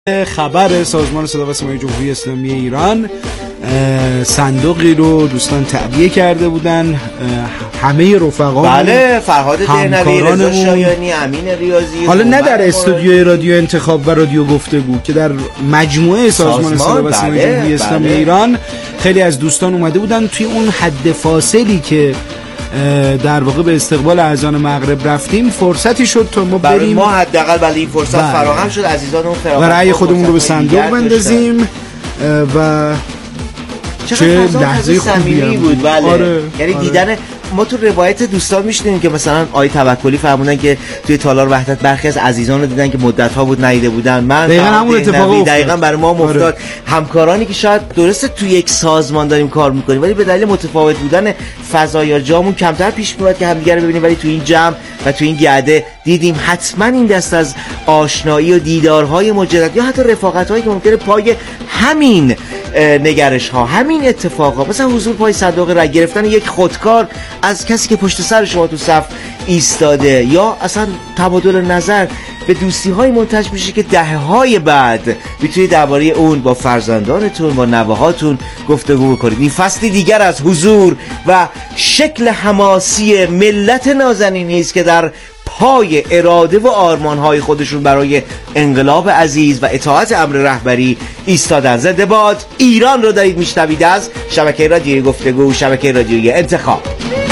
خبر سازمان صدا و سیمای جمهوری اسلامی ایران صندوقی رو دوستان تعبیه کرده بودن، همه رفقا، بله، فرهاد دهنوی، رضا شایانی، امین ریاضی، حالا نه در استودیوی رادیو انتخاب و رادیو گفتگو که در مجموعه سازمان صدا و سیمای جمهوری اسلامی ایران خیلی از دوستان اومده بودن توی اون حد فاصلی که در واقع به استقبال اذان مغرب رفتیم فرصتی شد تا ما بریم، ما حداقل برای این فرصت فراهم شد عزیزانمون و رأی خودمون رو به صندوق بندازیم و چه لحظه خوبی بود. بله. یعنی دیدن ما تو روایت دوستان میشنیم که مثلا آقای توکلی فرمودن که توی تالار وحدت برخی از عزیزان رو دیدن که مدت‌ها بود ندیده بودن. من دقیقاً همون اتفاق دقیقاً برای ما افتاد. همکارانی که شاید درسته توی یک سازمان داریم کار می‌کنیم ولی به دلیل متفاوت بودن فضا یا جامون کمتر پیش میاد که همدیگه رو ببینیم، ولی توی این جمع و توی این گرده دیدیم. حتما این دست از آشنایی و دیدارهای مجدد یا حتی رفاقت‌هایی که ممکنه پای همین نگرش‌ها، همین اتفاقا، مثلا حضور پای صندوق رای گرفتن یک خودکار از کسی که پشت سر شما تو صف ایستاده، یا اصلا تبادل نظر به دوستی‌های منتج میشه که دهه‌های بعد میتونید درباره اون با فرزندانتون، با نوه‌هاتون گفتگو بکنید. این فصلی دیگر از حضور و شکل حماسی ملت نازنینی است که در پای اراده و آرمان‌های خودشون برای انقلاب عزیز و اطاعت امر رهبری ایستادن. زنده باد ایران رو دارید میشنوید از شبکه رادیویی گفتگو، شبکه رادیویی انتخاب.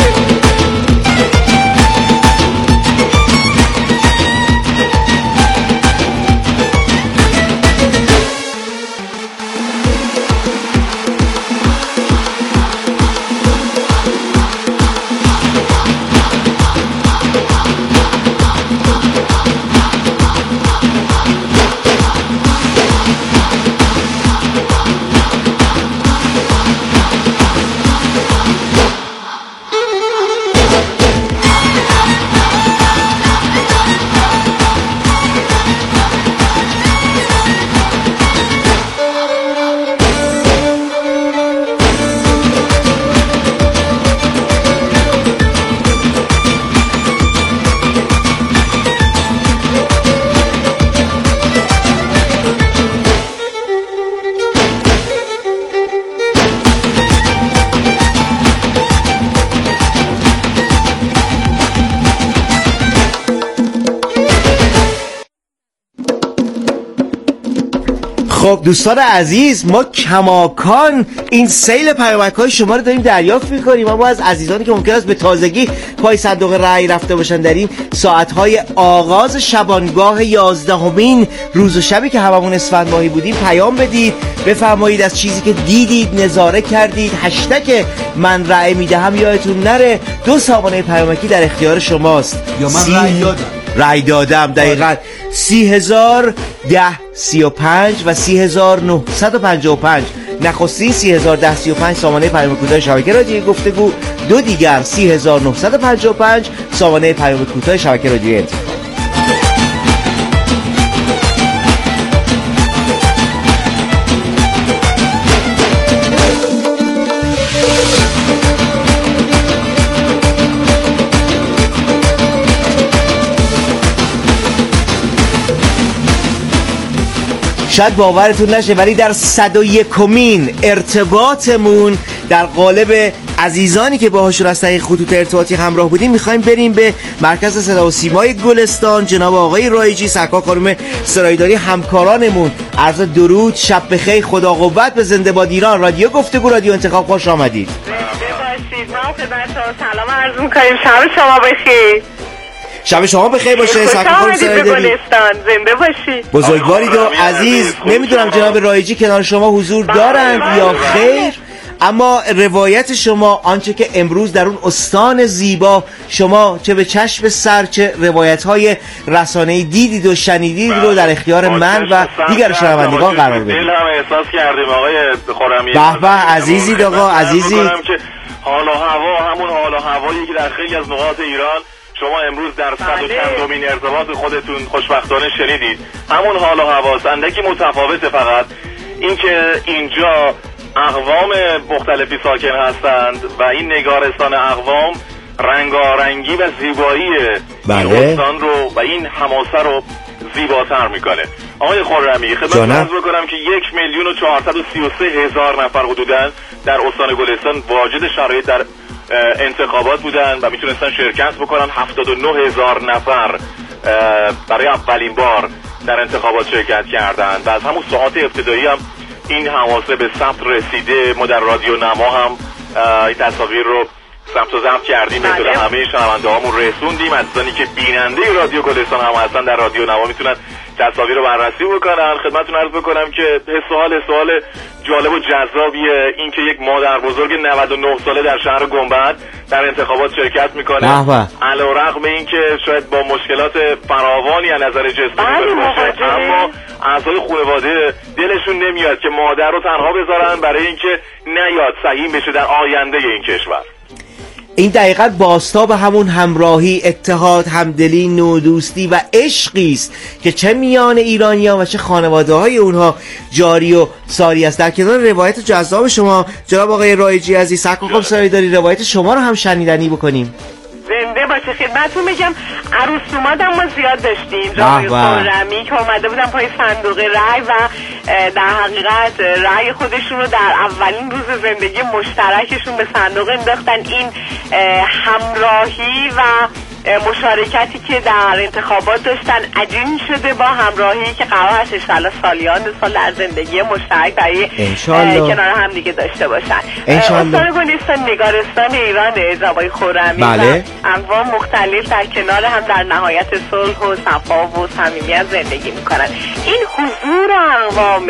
خب دوستان عزیز، ما کماکان این سیل پیامک‌های شما رو داریم دریافت می‌کنیم. ما از عزیزانی که ممکن است به تازگی پای صندوق رأی رفته باشن در این ساعت‌های آغاز شبانگاه 11مین روز و شبی که هممون اسفند ماهی بودیم پیام بدید، بفرمایید از چیزی که دیدید، نظاره کردید. هشتگ من رأی میدهم یادتون نره. 2 سامانه پیامکی در اختیار شماست. یا من رأی دادم دقیقاً 30,010 35 و 30,955. نخستین 30,010 سامانه پیام کوتاه شبکه رادیویی گفتگو، 2 دیگر 30,955 سامانه پیام کوتاه شبکه رادیویی انتخاب. شاید باورتون نشه ولی در 101مین ارتباطمون در قالب عزیزانی که باهاشون از طریق خطوط ارتباطی همراه بودیم میخوایم بریم به مرکز صدا و سیمای گلستان. جناب آقای رایجی، سرکار خانم سرایداری، همکارانمون، عرض درود، شب بخیر، خدا قوت به زنده باد ایران. رادیو گفتگو، رادیو انتخاب، خوش آمدید. ما خدمتتون سلام عرض می‌کنیم. شب شما بخیر. شب شما بخیر باشه. سرکار سرایداری، زنده باشید. بزرگوارید و عزیز. نمیدونم جناب رایجی کنار شما حضور دارند یا خیر، اما روایت شما، آنچه که امروز در اون استان زیبا شما چه به چشم سر چه روایت‌های رسانه‌ای دیدید و شنیدید رو در اختیار من و دیگر شنوندگان قرار بدید. دل هم احساس کردیم آقای خرمی. به به عزیزید آقا، عزیزید. حال و هوا همون حال و هوایی که در خیلی از نقاط ایران شما امروز در 100 ارتباط خودتون خوشبختانه شنیدید. همون حال و هواست، اندکی متفاوته. فقط اینکه اینجا اقوام مختلفی ساکن هستند و این نگارستان اقوام رنگارنگی و زیبایی این استان رو و این حماسه رو زیباتر میکنه. آقای خرمی خدمت عرض بکنم که 1,433,000 نفر حدوداً در استان گلستان واجد شرایط در انتخابات بودن و میتونستن شرکت بکنن. 79,000 نفر برای اولین بار در انتخابات شرکت کردن و از همون ساعات ابتدایی هم این حواسه به ثبت رسیده. ما در رادیو نما هم این تصاویر رو ثبت و ضبط کردیم، به طور همه شنونده هامون رسوندیم. عزیزانی که بیننده رادیو گلستان هم هستن در رادیو نما میتونن تصاویر رو بررسی بکنن. خدمتتون عرض بکنم که سوال جالب و جذابیه این که یک مادر بزرگ 99 ساله در شهر گنبد در انتخابات شرکت میکنه، علیرغم این که شاید با مشکلات فراوانی از نظر جسمی باشه، اما اعضای خانواده دلشون نمیاد که مادر رو تنها بذارن برای اینکه نیاد سهیم بشه در آینده این کشور. این دقیقاً بازتاب همون همراهی، اتحاد، همدلی، نودوستی و عشقی است که چه میان ایرانیان و چه خانواده‌های اونها جاری و ساری است. در کنار روایت جذاب شما جناب آقای رایجی عزیز، سرکار سرایداری، روایت شما رو هم شنیدنی بکنیم. زنده باشه. خدمتتون بگم عروس اومد ما زیاد داشتیم. جای خرمی که اومده بودن پای صندوق رای و در حقیقت رای خودشون رو در اولین روز زندگی مشترکشون به صندوق انداختن. این همراهی و مشارکتی که در انتخابات داشتن عجین شده با همراهی که قرار هست انشالله سالیان سال در زندگی مشترک برای کنار هم دیگه داشته باشن. استان گلستان نگارستان ایران جناب خرمی و انواع مختلف در کنار هم در نهایت صلح و صفا و صمیمیت زندگی میکنن. این حضور اقوام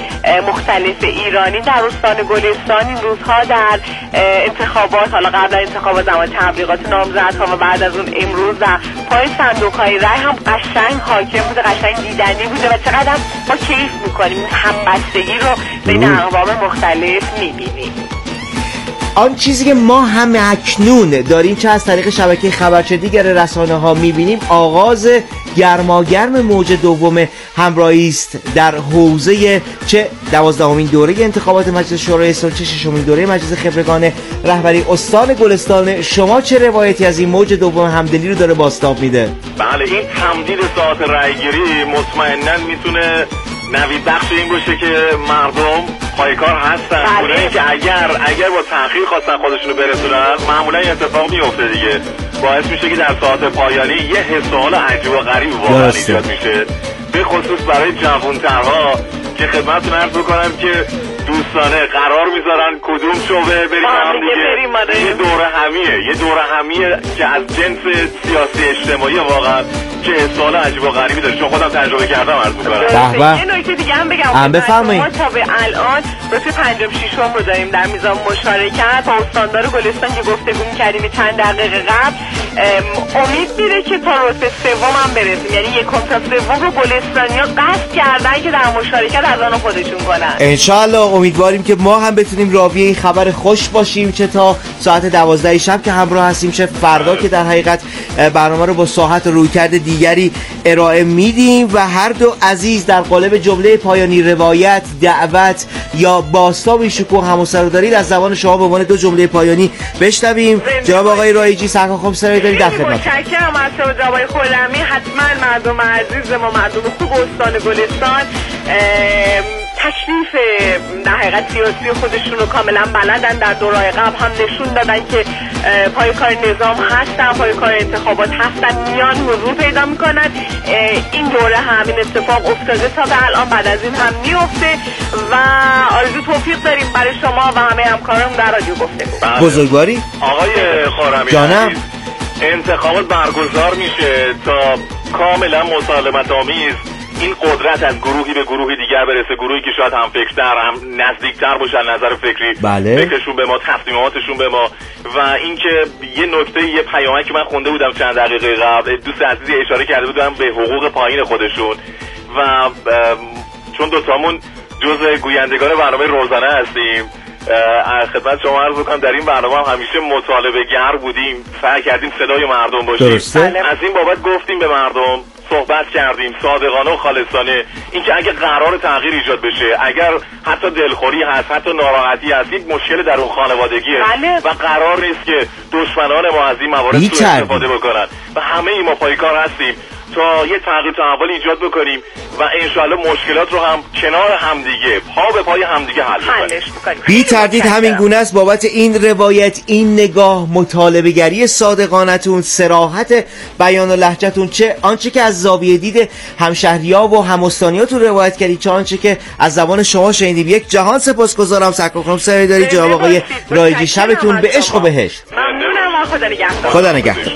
مختلف ایرانی در استان گلستان این روزها در انتخابات، حالا قبل انتخابات، زمان تبلیغات نامزدها و بعد از اون امروز و پای صندوق‌های رای هم قشنگ حاکم بوده، قشنگ دیدنی بوده و چقدر ما کیف می‌کنیم همبستگی رو بین اقوام مختلف می‌بینیم. آن چیزی که ما هم اکنون داریم چه از طریق شبکه خبرچه دیگر رسانه‌ها می‌بینیم آغاز گرماگرم موج دوم همراهی است در حوزه چه 12مین دوره انتخابات مجلس شورای اسلامی، چه 6مین دوره مجلس خبرگان رهبری استان گلستان. شما چه روایتی از این موج دوم همدلی رو داره بازتاب میده؟ بله، این تمدید ساعت رایگیری مطمئناً میتونه نوید بخش این باشه که مردم پایکار هستن، اونایی که اگر با تأخیر خواستن خودشونو برسونن معمولا این اتفاق میفته دیگه، باعث میشه که در ساعت پایانی یه حس و حال عجیب و غریب واقعا ایجاد میشه، به خصوص برای جوان‌ترها که خدمتتون عرض بکنم که دوستانه قرار میذارن کدوم شعبه بریم هم دیگه. یه دوره همیه که از جنس سیاسی اجتماعی واقعا که حسال عجیب و غریبی داره، چون خودم تجربه کردم عرض میکنم. یه نکته دیگه هم بگم، بفرمایید. ما تا به الان رتبه 56م رو داریم در میزان مشارکت با استاندار گلستان که گفتگو می‌کردیم چند دقیقه قبل. امید میره که تا رتبه سوم هم برسیم، یعنی یکم تا سوم رو گلستانی‌ها قصد کردن که در مشارکت از آن خودشون کنن. انشالله امیدواریم که ما هم بتونیم راوی این خبر خوش باشیم، چه تا ساعت 12 شب که همراه هستیم، چه فردا که در حقیقت برنامه رو با ساحت رویکرد دیگری ارائه میدیم و هر دو عزیز در قالب جمله پایانی روایت، دعوت یا بازتاب این شکوه همسر دارید از زبان شما به عنوان دو جمله پایانی بشنویم. جناب آقای رایجی، سرکار سرایداری در خدمت. متشکرم از شما جناب آقای خرمی. حتما مردم عزیز ما، مردم خوب استان گلستان تکلیف در حقیقت سیاسی خودشون رو کاملا بلدن. در دورهای قبل هم نشون دادن که پای کار نظام هستن، پای کار انتخابات هستن، میان حضور پیدا میکنن. این دوره همین اتفاق افتاده تا به الان، بعد از این هم میفته و آرزو توفیق داریم برای شما و همه همکاران در رادیو گفتگو. بزرگواری آقای خرمی جانم، انتخابات برگزار میشه تا کاملا مسالمت آمیز این قدرت از گروهی به گروهی دیگر برسه، گروهی که شاید هم فکرتر، هم نزدیکتر باشن نظر فکری، فکرشون به ما، تصمیماتشون به ما. و اینکه یه نکته، یه پیامکی که من خونده بودم چند دقیقه قبل، دوست عزیزی اشاره کرده بودم به حقوق پایین خودشون و چون دوتامون جزء گویندگان برنامه روزانه هستیم، خدمت شما عرض بکنم در این برنامه هم همیشه مطالبه گر بودیم، سعی کردیم صدای مردم باشیم. از این بابت گفتیم به مردم، صحبت کردیم صادقانه و خالصانه، اینکه اگه قرار تغییر ایجاد بشه، اگر حتی دلخوری هست، حتی ناراحتی هست، یک مشکل در اون خانوادگیه و قرار نیست که دشمنان ما از این موارد سوء استفاده بکنن و همه ای ما پایکار هستیم. تا یه تغییر تحول ایجاد بکنیم و انشالله مشکلات رو هم کنار همدیگه پا به پای همدیگه حل بکنیم. بی تردید همین گونه است. بابت این روایت، این نگاه، مطالبه گری صادقانتون، صراحت بیان و لهجتون، چه آنچه که از زاویه دید همشهری‌ها و هم‌استانی‌هاتون روایت کردید، چه آنچه که از زبان شما شنیدیم، یک جهان سپاسگزارم. سرکار خانم سریداری، جناب آقای رایجی، شبتون به عشق و بهشت. ممنونم. خدا نگهدار. خدا نگهدار.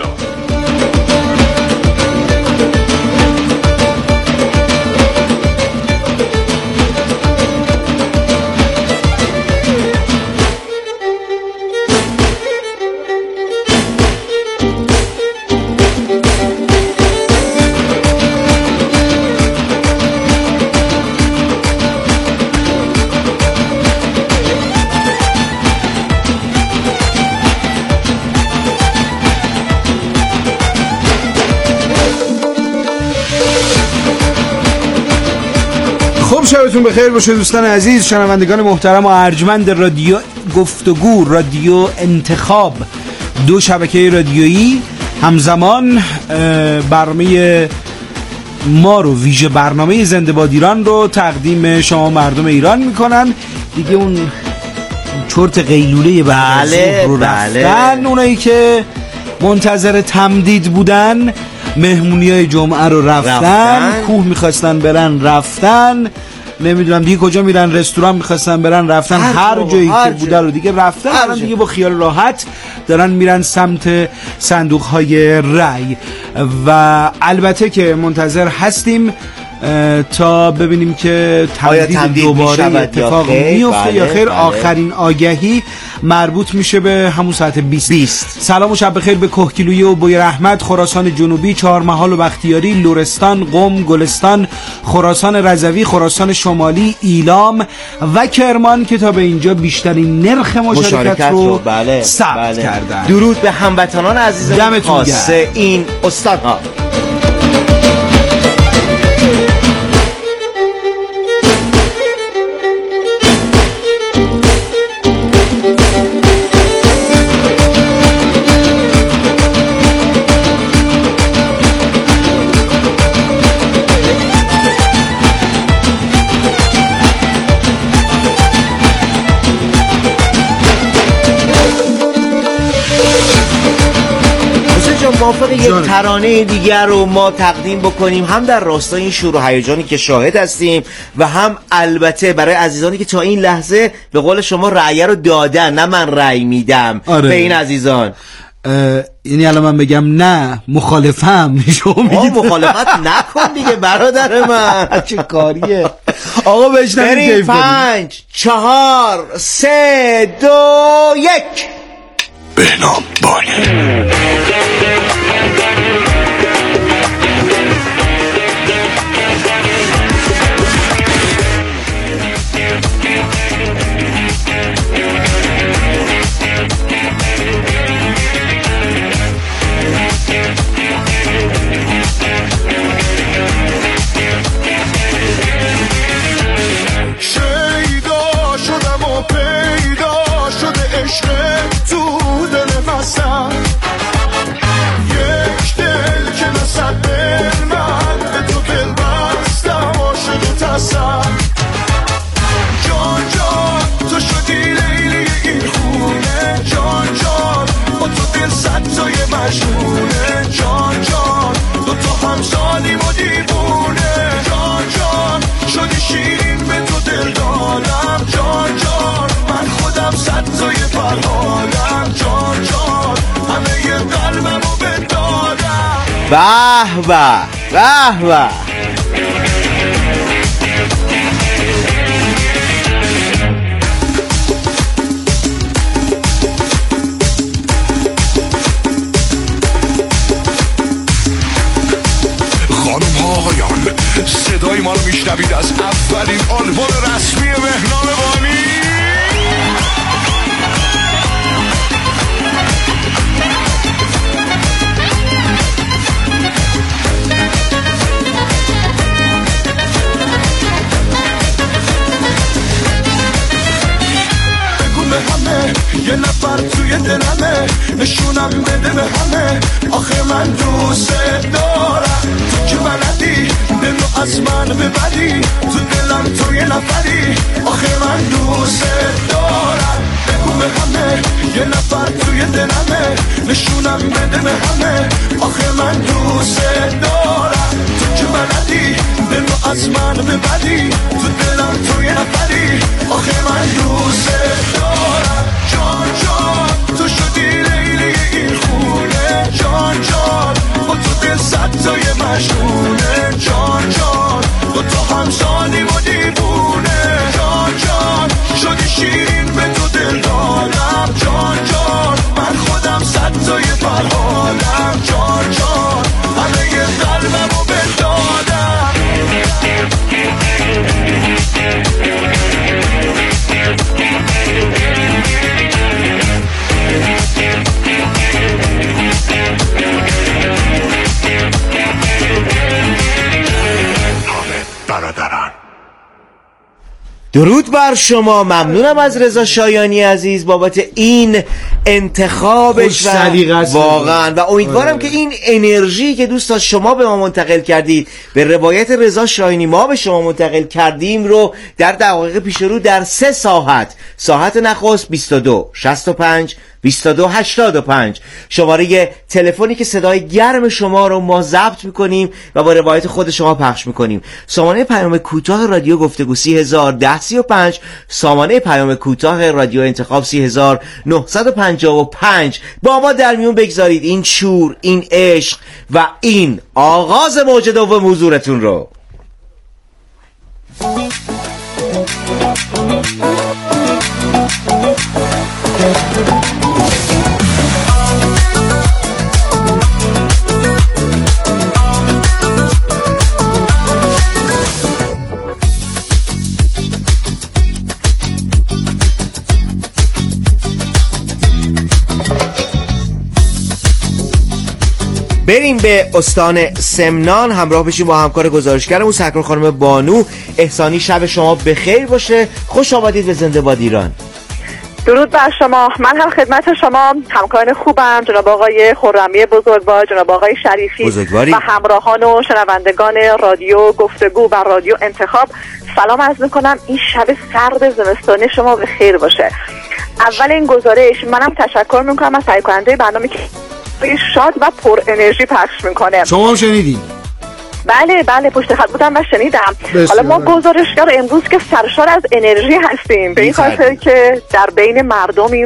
شبتون بخیر باشه دوستان عزیز، شنوندگان محترم و ارجمند رادیو گفتگو، رادیو انتخاب، دو شبکه رادیویی همزمان برنامه ما رو، ویژه برنامه زنده باد ایران رو تقدیم شما مردم ایران میکنن. دیگه اون چرت قیلوله بله رو رفتن، اونایی که منتظر تمدید بودن، مهمونیای جمعه رو رفتن. کوه میخواستن برن رفتن، نمیدونم دیگه کجا میرن، رستوران میخواستن برن رفتن، هر جایی که بوده رو دیگه رفتن. الان دیگه با خیال راحت دارن میرن سمت صندوق های رای و البته که منتظر هستیم تا ببینیم که تمدید دوباره اتفاق میفته یا خیر. آخرین آگهی مربوط میشه به همون ساعت 20. سلام و شب بخیر به کهگیلویه و بوی رحمت، خراسان جنوبی، چهارمحال و بختیاری، لرستان، قم، گلستان، خراسان رضوی، خراسان شمالی، ایلام و کرمان که تا به اینجا بیشترین نرخ مشارکت رو ثبت کردن. درود به هموطنان عزیزم خاصه این استادها. موافق یک ترانه دیگر رو ما تقدیم بکنیم، هم در راستای این شور و هیجانی که شاهد هستیم و هم البته برای عزیزانی که تا این لحظه به قول شما رأی رو دادن، نه من رأی میدم به این عزیزان. یعنی الان من بگم نه مخالفم، شما مخالفت نکن دیگه برادر من. چه کاریه آقا؟ بشنویم 5 4 3 2 1. بهنام بانی. جان جان دو تا همسالیم و دیوونه، جان جان شدی شیرین به تو دل دادم، جان جان من خودم صدای پرحالم، جان جان همه قلبمو بدادم. به به به به. صدای ما رو میشنوید از اولین آلبوم رسمی بهنام بانی. بگو به همه یه نفر توی دلمه نشونم بده به همه آخه من دوست دارم تو که بلدی دلو از من ببری تو دلم تو یه نفری آخه من دوست دارم بگو به همه یه نفر توی دلمه نشونم بده به همه آخه من دوست دارم تو که بلدی دلو از من ببری تو دلم تو یه نفری آخه من دوست دارم جان جان تو شدی لیلی این خونه جان جان با تو دل صد تای مشغوله جان جان با تو همسالیم و دیوونه جان جان شدی شیرین به تو دل دادم جان جان من خودم صد تای فرهادم جان جان همه قلبم رو بدادم برادران درود بر شما. ممنونم از رضا شایانی عزیز بابت این انتخابش واقعا و امیدوارم که این انرژی که دوستان شما به ما منتقل کردید به روایت رضا شایانی ما به شما منتقل کردیم رو در دقایق پیش رو در 3 ساعت نخست 22 65 22 85 شماره تلفنی که صدای گرم شما رو ما ضبط میکنیم و با روایت خود شما پخش میکنیم. سامانه پیام کوتاه رادیو گفتگو 301035 سامانه پیام کوتاه رادیو انتخاب 3955 با ما در میون بگذارید این شور، این عشق و این آغاز موج دوم حضورتون رو. بریم به استان سمنان همراه بشیم با همکار گزارشگرمون سرکار خانم بانو احسانی. شب شما بخیر باشه، خوش آمدید به زنده باد ایران. درود بر شما. من هم خدمت شما همکاران خوبم جناب آقای خرمی بزرگوار، جناب آقای شریفی بزرگواری و همراهان و شنوندگان رادیو گفتگو و رادیو انتخاب سلام عرض میکنم. این شب سرد زمستانی شما بخیر باشه. اول این گزارش منم تشکر میکنم از تهیه کننده برنامه که شاد و پر انرژی پخش میکنه. شما هم شنیدین؟ بله پشت خط بودم و شنیدم. حالا ما گزارشگر امروز که سرشار از انرژی هستیم به این خاطر که در بین مردمیم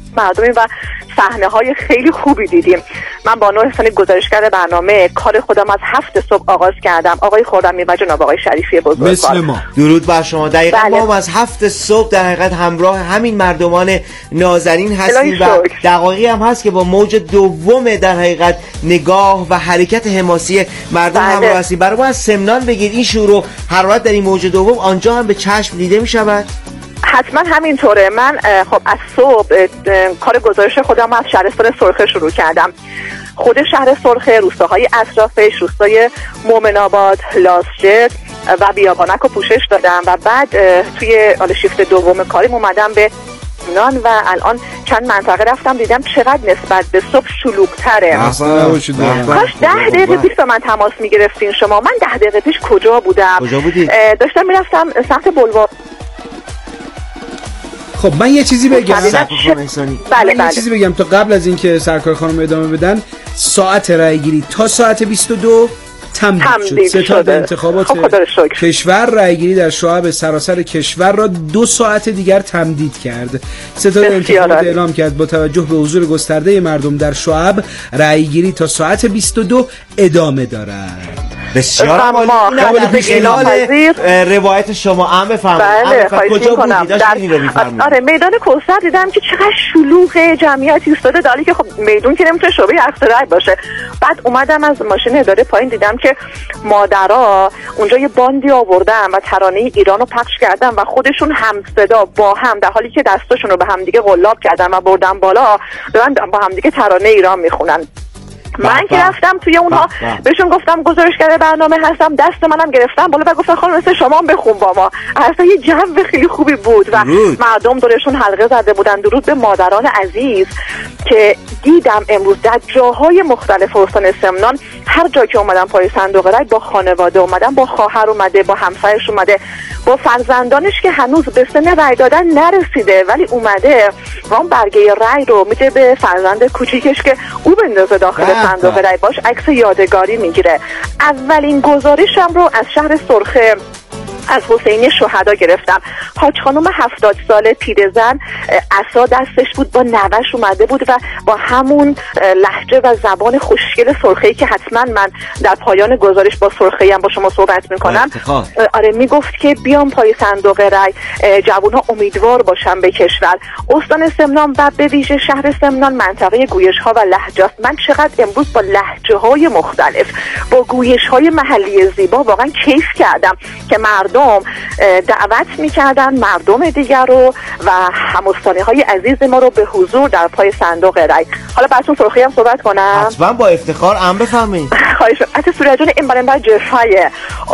و صحنه های خیلی خوبی دیدیم. من بانو احسانی گزارشگر برنامه کار خودم از 7 صبح آغاز کردم. آقای خرمی و جناب آقای شریفی بزرگوار مثل ما. درود بر شما. دقیقاً ما از 7 صبح در حقیقت همراه همین مردمان نازنین هستیم و دقایقی هم هست که با موج دوم در حقیقت نگاه و حرکت حماسی مردم همراه هستیم. برای ما از سمنان بگید این شور و حرارت در این موج دوم آنجا هم به چشم دیده می شود؟ حتما همینطوره. من خب از صبح کار گزارش خودم از شهرستان سرخه شروع کردم. خود شهر سرخه، روستاهای اطرافش، روستای مومن‌آباد، لاسجد و بیابانک رو پوشش دادم و بعد توی شیفت دوم کاریم اومدم به سمنان و الان چند منطقه رفتم دیدم چقدر نسبت به صبح شلوغ‌تره. کاش 10 دقیقه پیش با من تماس می‌گرفتین شما. من 10 دقیقه پیش کجا بودم؟ داشتم میرفتم سمت بلوار. خب من یه چیزی بگم. بله. یه چیزی بگم تا قبل از اینکه سرکار خانم ادامه بدن. ساعت رایگیری تا ساعت 22 تمدید شد. ستاد انتخابات کشور رایگیری در شعب سراسر کشور را 2 ساعت دیگر تمدید کرد. ستاد انتخابات اعلام کرد با توجه به حضور گسترده مردم در شعب رایگیری تا ساعت 22 ادامه دارد. بسیار عالی. در خلال روایت شما هم بفرمایید کجا بودید؟ داشتین رو می‌فرمایید. آره میدان کوثر دیدم که چقدر شلوغه، جمعیتی ایستاده دالی که خب میدون که نمیتونه شعبه اختراع باشه. بعد اومدم از ماشین اداره پایین دیدم که مادرها اونجا یه باندی آوردن و ترانه ایران رو پخش کردن و خودشون هم صدا با هم در حالی که دستاشون رو به هم دیگه قلاب کردن و بردن بالا دارن با هم دیگه ترانه ایران میخونن. من که رفتم توی اونها بهشون گفتم گزارشگر برنامه هستم، دست منم گرفتم بالا و گفتم خانم مثل شما بخون با ما. اصلا یه جو خیلی خوبی بود و مردم دورشون حلقه زده بودن. درود به مادران عزیز که دیدم امروز در جاهای مختلف استان سمنان، هر جا که اومدم پای صندوق رای با خانواده اومدم، با خواهر اومده، با همسرش اومده، با فرزندانش که هنوز به سن رای دادن نرسیده ولی اومده و اون برگه رای رو میده به فرزند کوچیکش که او بندازه داخل صندوق رای، باش عکس یادگاری میگیره. اولین گزارشم رو از شهر سرخه از حسینی شهدا گرفتم. حاج خانم 70 ساله پیرزن، عصا دستش بود، با نوش اومده بود و با همون لهجه و زبان خوشگل سرخه‌ای که حتما من در پایان گزارش با سرخه‌ای هم با شما صحبت میکنم، آره میگفت که بیام پای صندوق رای، جوان‌ها امیدوار باشن به کشور. استان سمنان و به ویژه شهر سمنان منطقه گویش‌ها و لهجات. من چقدر امروز با لهجه‌های مختلف، با گویش‌های محلی زیبا واقعا کیف کردم که مردم دعوت میکردن مردم دیگر رو و همستانی‌های عزیز ما رو به حضور در پای صندوق رای. حالا براتون سرخی هم صحبت کنم؟ حتما با افتخار. بفهمید. خواهش می‌کنم. سوره جان این برنامه جفایه.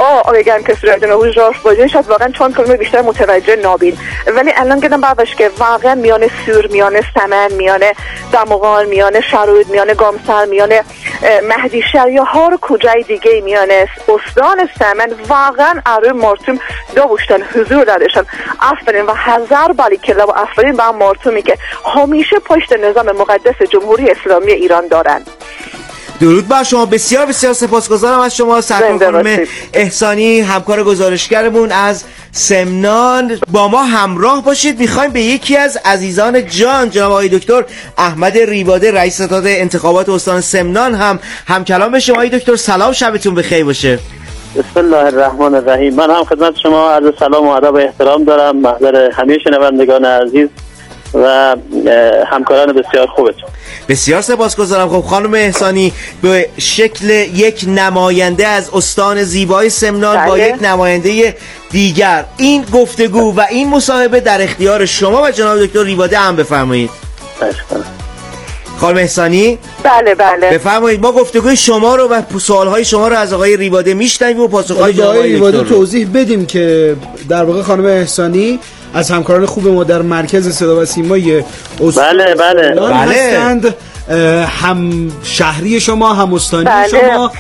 بگم که سوره جان او جاش باشه شاید واقعا چون کلمه بیشتر متوجه نابین، ولی الان گفتم باباش که واقعا میان سور، میان سمن، میان دموغان، میان شرود، میان گامسر، میان مهدی شریعه ها رو کجای دیگه میان استان سمن واقعا اره مرتوم داشتن حضور داشتن. آفرین و هزار بالی کلا و آفرین به مرتومی که همیشه پشت نظام مقدس جمهوری اسلامی ایران دارن. درود بر شما. بسیار بسیار سپاسگزارم از شما سرکار خانم احسانی، همکار گزارشگرمون از سمنان. با ما همراه باشید. میخوایم به یکی از عزیزان جان جناب آقای دکتر احمد ریواده، رئیس ستاد انتخابات استان سمنان هم کلام بشیم. آقای دکتر سلام، شبتون بخیر باشه. بسم الله الرحمن الرحیم. من هم خدمت شما عرض سلام و ادب و احترام دارم، محضر همه شنوندگان عزیز و همکاران بسیار خوبتون. بسیار سپاسگزارم. خب خانم احسانی، به شکل یک نماینده از استان زیبای سمنان با یک نماینده دیگر، این گفتگو و این مصاحبه در اختیار شما و جناب دکتر ریواده هم بفرمایید. خانم احسانی؟ بله بفرمایید. ما گفتگوی شما رو و سوالهای شما رو از آقای ریواده میشنویم و پاسخهای جناب ریواده توضیح بدیم که در واقع خانم احسانی از همکاران خوب ما در مرکز صدا و سیمای استان هستند، هم شهری شما، هم استانی شما،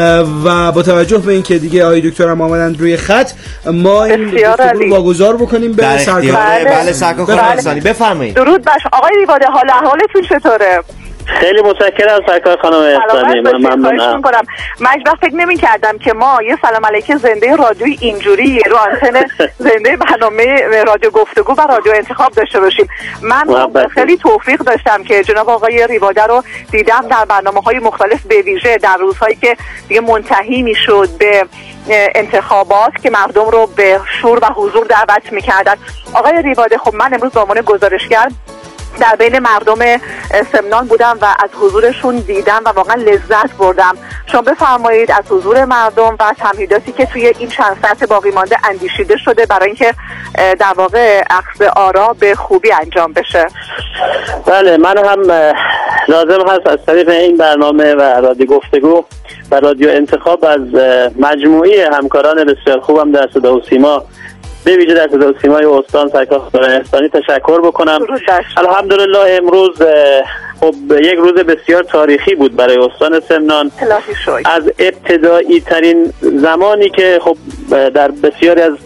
و با توجه به اینکه دیگه آقای دکتر هم آمدن روی خط، ما این گفتگو رو واگذار بکنیم به سرکار. سرکار خانم احسانی بفرمایید. درود بر شما آقای ریواده، حال احوالتون چطوره؟ خیلی متشکرم سرکار خانم احسانی. ممنونم. من هیچ وقت فکر نمی‌کردم که ما یه سلام علیک زنده رادیویی اینجوری رو آنتن زنده برنامه رادیو گفتگو و رادیو انتخاب داشته باشیم. من خیلی توفیق داشتم که جناب آقای ریواده رو دیدم در برنامه‌های مختلف، به ویژه در روزهایی که دیگه منتهی میشد به انتخابات که مردم رو به شور و حضور دعوت می‌کردن. آقای ریواده، خب من امروز به عنوان گزارشگر در بین مردم سمنان بودم و از حضورشون دیدم و واقعا لذت بردم. شما بفرمایید از حضور مردم و تمهیداتی که توی این چند ساعت باقی مانده اندیشیده شده برای اینکه در واقع اخذ آرا به خوبی انجام بشه. بله، من هم لازم هست از طریق این برنامه و رادیو گفتگو و رادیو انتخاب از مجموعه همکاران بسیار خوبم در صدا و سیما، به ویژه در صدا و سیمای استان سرکار احسانی تشکر بکنم. الحمدلله امروز خب یک روز بسیار تاریخی بود برای استان سمنان. از ابتدایی ترین زمانی که خب در بسیاری از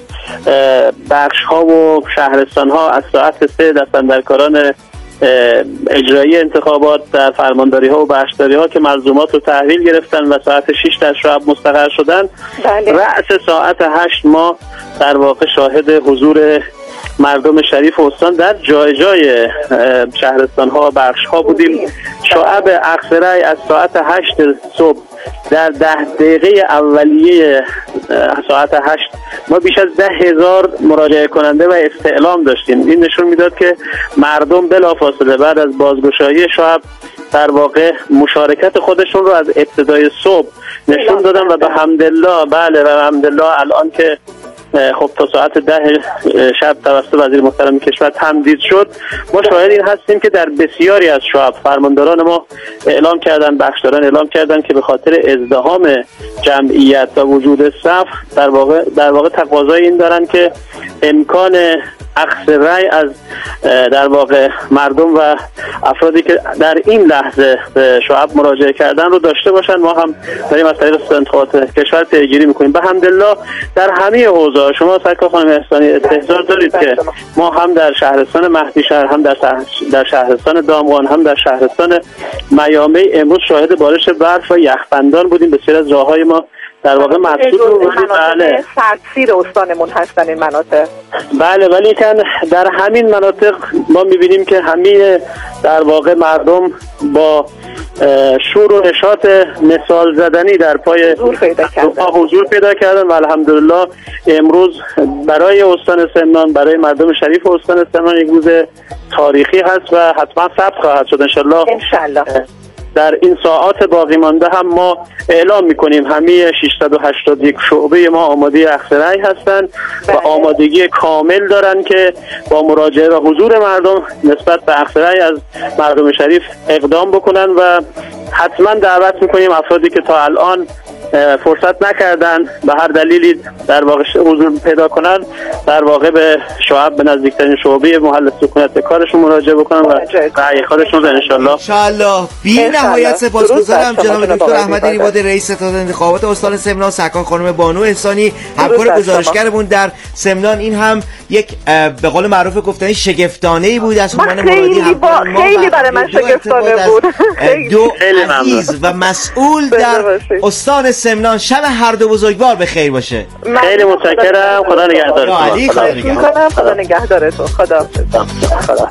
بخش ها و شهرستان ها از ساعت 3 دستاندرکاران اجرایی انتخابات در فرمانداری ها و بخشداری ها که ملزومات رو تحویل گرفتن و ساعت 6 در شب مستقر شدن، رأس ساعت 8 ما در واقع شاهد حضور مردم شریف استان در جای جای شهرستان ها و بخش ها بودیم. شعب اخذ رأی از ساعت 8 صبح در 10 دقیقه اولیه ساعت 8 ما بیش از 10,000 مراجعه کننده و استعلام داشتیم. این نشون میداد که مردم بلافاصله بعد از بازگشایی شعب در واقع مشارکت خودشون رو از ابتدای صبح نشون دادن و به حمدالله، بله و حمدالله الان که خب تا ساعت 10 شب توسط وزیر محترم کشور تمدید شد. ما شاهد این هستیم که در بسیاری از شعب فرمانداران ما اعلام کردن، بخشداران اعلام کردن که به خاطر ازدحام جمعیت و وجود صف در واقع تقاضای این دارن که امکان اخذ رأی از در واقع مردم و افرادی که در این لحظه به شعب مراجعه کردن رو داشته باشن. ما هم داریم از طریق انتخابات کشور پیگیری میکنیم. به حمدالله در همه حوزه شما سرکار خانم احسانی استحضار دارید که ما هم در شهرستان مهدی شهر، هم در شهرستان دامغان، هم در شهرستان میامی امروز شاهد بارش برف و یخبندان بودیم. بسیار از راههای ما در واقع مسدود بود. بله، سردسیر استانمون هستن این مناطق. بله، ولی در همین مناطق ما میبینیم که همه در واقع مردم با شور و نشاط مثال زدنی در پای حضور پیدا کردن و الحمدلله امروز برای استان سمنان، برای مردم شریف استان سمنان یک روز تاریخی هست و حتما ثبت خواهد شد انشالله. در این ساعات باقی مانده هم ما اعلام میکنیم همه 681 شعبه ما آماده اخذ رأی هستند و آمادگی کامل دارن که با مراجعه و حضور مردم نسبت به اخذ رأی از مردم شریف اقدام بکنن و حتما دعوت میکنیم افرادی که تا الان فرصت نکردن به هر دلیلی در واقع حضور پیدا کنن در واقع به شعب، به نزدیکترین شعبه محل سکونت کارشون مراجعه بکنن و رأی خودشون رو انشالله. بی نهایت سپاسگزارم جناب دکتر احمد ریباد رئیس ستاد انتخابات استان سمنان، سرکار خانم بانو احسانی همکار گزارشگرمون در سمنان. این هم یک به قول معروف گفتنی شگفتانه‌ای بود از هومن مرادی. خیلی برای من شگفتانه بود. دو عزیز و مسئول در استان سمنان. شب هر دو بزرگوار به خیر باشه. خیلی متشکرم. خدا نگهدارتون. خدا نگهدارتون. خدا.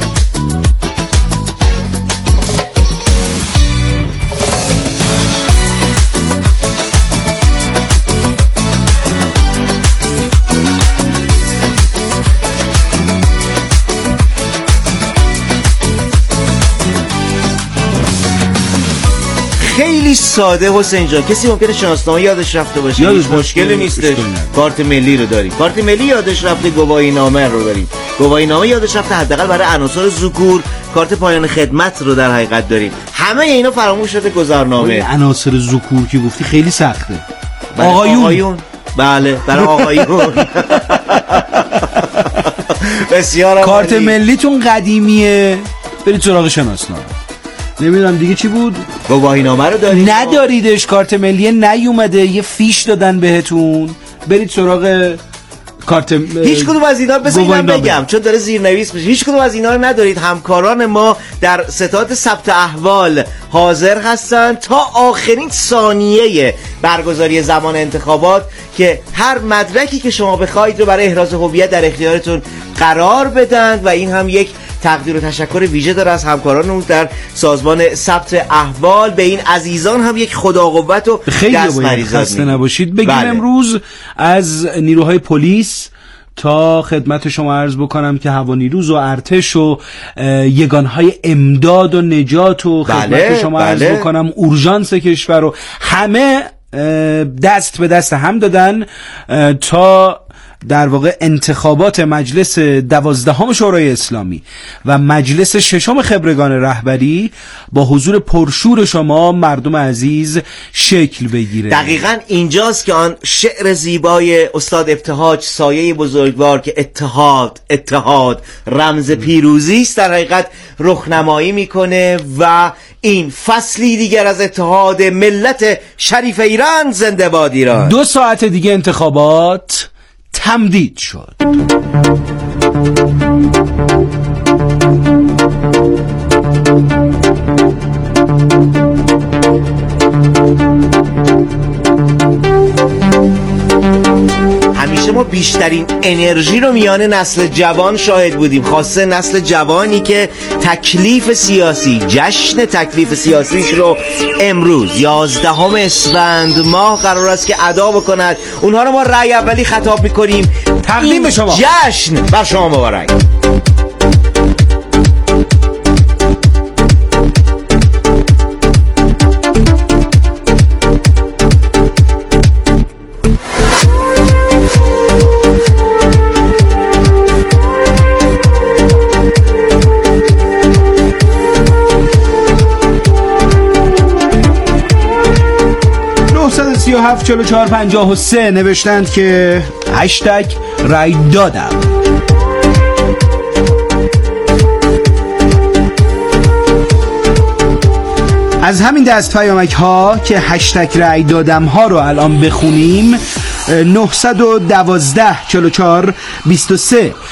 خیلی ساده حسین جان، کسی ممکنه شناسنامه یادش رفته باشه، هیچ مشکلی نیستش. کارت ملی رو داریم، کارت ملی یادش رفته، گواهی نامه رو داریم، گواهی نامه یادش رفته، حداقل برای عناصر ذکور کارت پایان خدمت رو در حقیقت داریم. همه اینا فراموش شده. گذرنامه عناصر ذکور که گفتی خیلی سخته. آقایون. بله، برای آقایون. بسیار کارت ملیتون قدیمیه، برید سراغ شناسنامه. نمیدونم دیگه چی بود؟ گواهی نامه رو دارید؟ نداریدش، کارت ملی نیومده، یه فیش دادن بهتون، برید سراغ کارت. هیچ کدوم از اینا بذارید بگم چون داره زیرنویس میشه. هیچ کدوم از اینا رو ندارید. همکاران ما در ستاد ثبت احوال حاضر هستن تا آخرین ثانیه برگزاری زمان انتخابات که هر مدرکی که شما بخواید رو برای احراز هویت در اختیارتون قرار بدن و این هم یک تقدیر و تشکر ویژه داره از همکارانمون در سازمان ثبت احوال. به این عزیزان هم یک خدا قوت و دست مریضات خسته نباشید بگیم. بله. امروز از نیروهای پلیس تا خدمت شما عرض بکنم که هوانیروز و ارتش و یگانهای امداد و نجات و خدمت شما عرض بکنم اورژانس کشور و همه دست به دست هم دادن تا در واقع انتخابات مجلس 12 شورای اسلامی و مجلس 6 خبرگان رهبری با حضور پرشور شما مردم عزیز شکل بگیره. دقیقاً اینجاست که آن شعر زیبای استاد ابتهاج سایه بزرگوار که اتحاد رمز پیروزی است در حقیقت رخنمایی میکنه و این فصلی دیگر از اتحاد ملت شریف ایران. زنده باد ایران. 2 ساعت دیگه انتخابات تمدید شد. همیشه ما بیشترین انرژی رو میان نسل جوان شاهد بودیم، خاصه نسل جوانی که تکلیف سیاسی، جشن تکلیف سیاسیش رو امروز 11 اسفند ماه قرار است که ادا بکند. اونها رو ما رأی اولی خطاب میکنیم. تقدیم به شما. جشن بر شما مبارک. 374453 نوشتند که هشتگ رای دادم. از همین دست پیامک ها که هشتگ رای دادم ها رو الان بخونیم 912 44 23